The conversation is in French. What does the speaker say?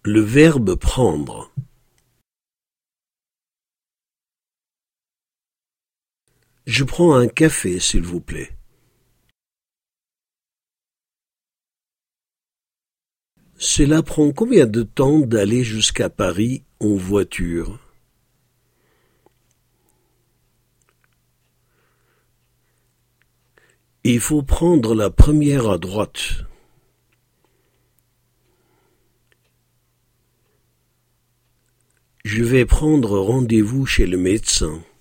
Le verbe prendre. Je prends un café, s'il vous plaît. Cela prend combien de temps d'aller jusqu'à Paris en voiture? Il faut prendre la première à droite. Je vais prendre rendez-vous chez le médecin.